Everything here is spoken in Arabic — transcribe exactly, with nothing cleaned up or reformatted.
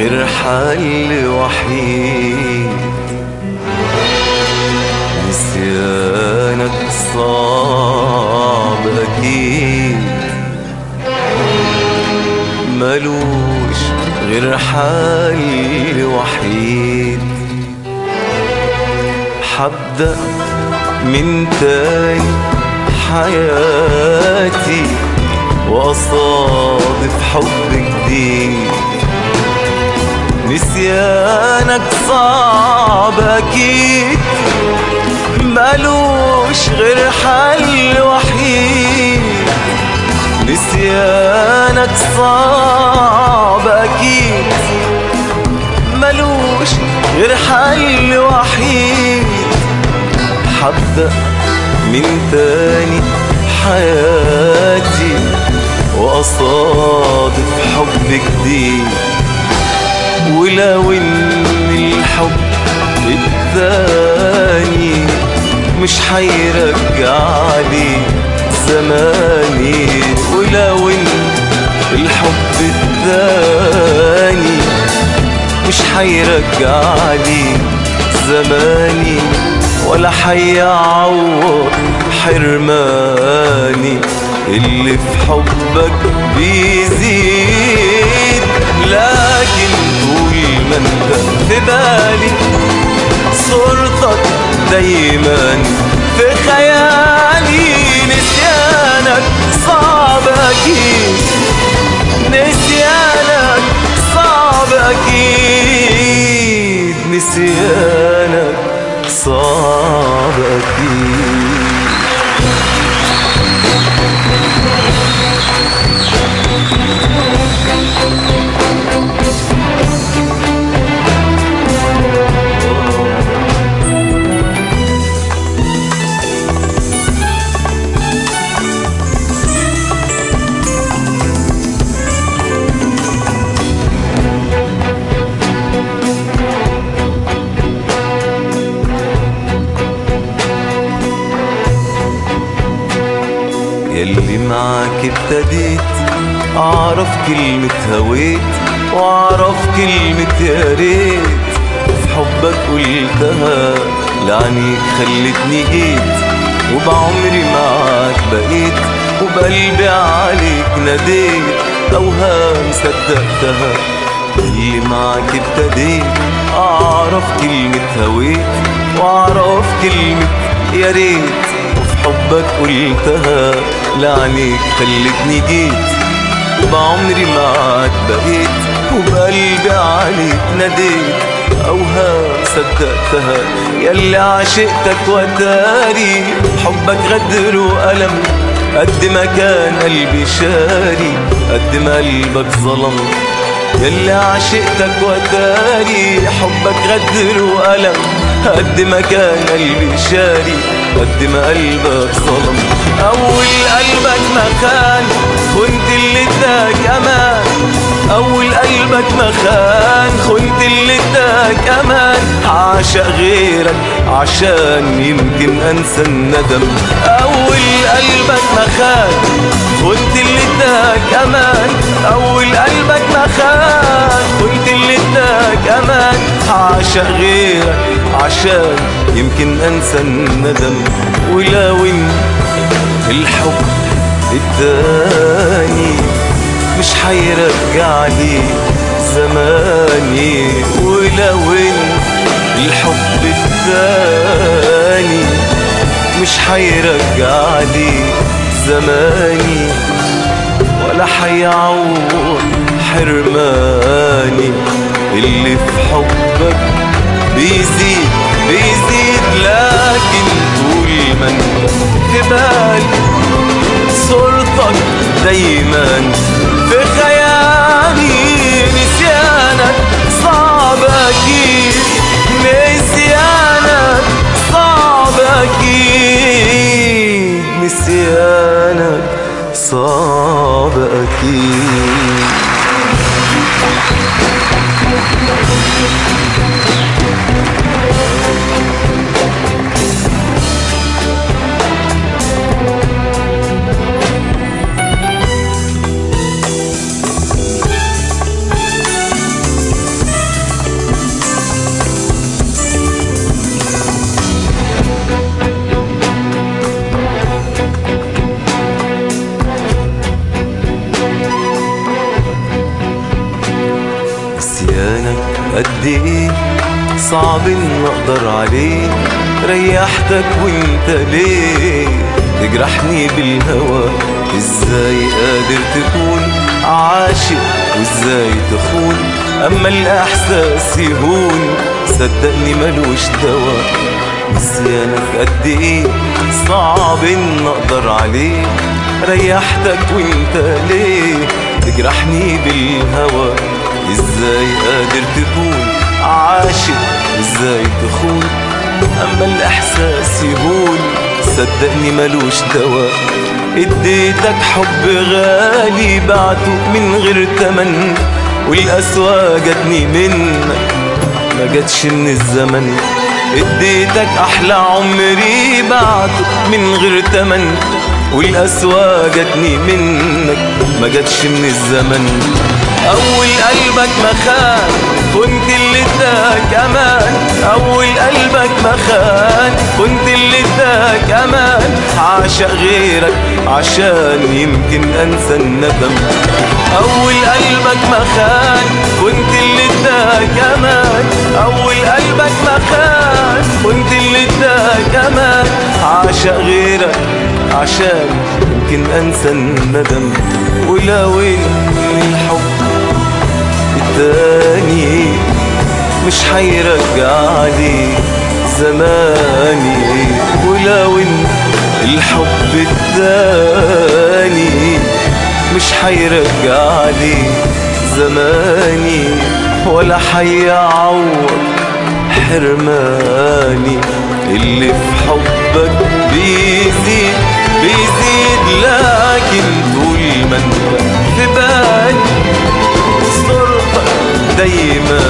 غير حل وحيد، نسيانك صعب أكيد، ملوش غير حل وحيد. حبدأ من تاني حياتي وأصادف حب جديد، نسيانك صعب أكيد، ملوش غير حل وحيد. نسيانك صعب أكيد، ملوش غير حل وحيد. حبدأ من تاني حياتي وأصادف حب جديد، ولو إن الحب التاني مش هيرجعلي زماني، ولو إن الحب التاني مش هيرجعلي زماني، ولا هيعوض حرماني اللي في حبك بيزيد. لكن طول ما انت في بالي صورتك دايما في خيالي، نسيانك صعب أكيد، نسيانك صعب أكيد، نسيانك صعب أكيد. ياللي معاك ابتديت أعرف كلمة هويت، وأعرف كلمة يا ريت، وفي حبك قلتها لعنيك خلتني جيت، وبعمري معاك بقيت، وبقلبي عليك ناديت، أوهام صدقتها. اللي معاك ابتديت أعرف كلمة هويت، وأعرف كلمة يا ريت، حبك قلتها لعنيك خلتني جيت، وبعمري معاك بقيت، وبقلبي عليك ناديت، أوهام صدقتها. ياللي عشقتك وتاري حبك غدر وألم، قد ما كان قلبي شاري قد ما قلبك ظلم. ياللي عشقتك وتاري حبك غدر وألم، قد ما كان قلبي شاري قد ما قلبك ظلم. أول قلبك ما خان كنت اللي اداك أمان، أول قلبك ما خان كنت اللي اداك أمان، عاشق غيرك عشان يمكن أنسى الندم. أول قلبك ما خان كنت اللي اداك أمان، أول قلبك ما خان كنت اللي اداك أمان، عاشق غيرك عشان يمكن أنسى الندم. ولو إن الحب التاني مش هيرجعلي زماني، ولو إن الحب التاني مش هيرجعلي زماني، ولا هيعوض حرماني اللي في حبك بيزيد بيزيد. لكن طول ما انت في بالي صورتك دايما في خيالي، نسيانك صعب أكيد، نسيانك صعب أكيد، نسيانك صعب أكيد. نسيانك قد ايه صعب ان اقدر عليه، ريحتك وانت ليه تجرحني بالهوى؟ ازاي قادر تكون عاشق وازاي تخون؟ اما الاحساس يهون صدقني ملوش دوا. نسيانك قد ايه صعب ان اقدر عليه، ريحتك وانت ليه تجرحني بالهوى؟ ازاي قادر تكون عاشق وازاي تخون؟ اما الاحساس يهون صدقني ملوش دوا. اديتك حب غالي بعته من غير تمن، والقسوة جاتني منك ما جاتش من الزمن. اديتك احلى عمري بعته من غير تمن، والقسوة جاتني منك ما جاتش من الزمن. اول قلبك ما خان كنت اللي اداك امان، اول قلبك ما خان كنت اللي اداك امان. عاشق غيرك عشان يمكن انسى الندم. اول قلبك ما خان كنت اللي اداك امان، اول قلبك ما خان كنت اللي اداك امان. عاشق غيرك عشان يمكن انسى الندم. ولو ان الحب التاني مش حيرجع لي زماني، ولو ان الحب التاني مش حيرجع لي زماني، ولا حيعوض حرماني. اللي في حبك بيزيد بيزيد، لكن طول ما انت في بالي صورتك دايما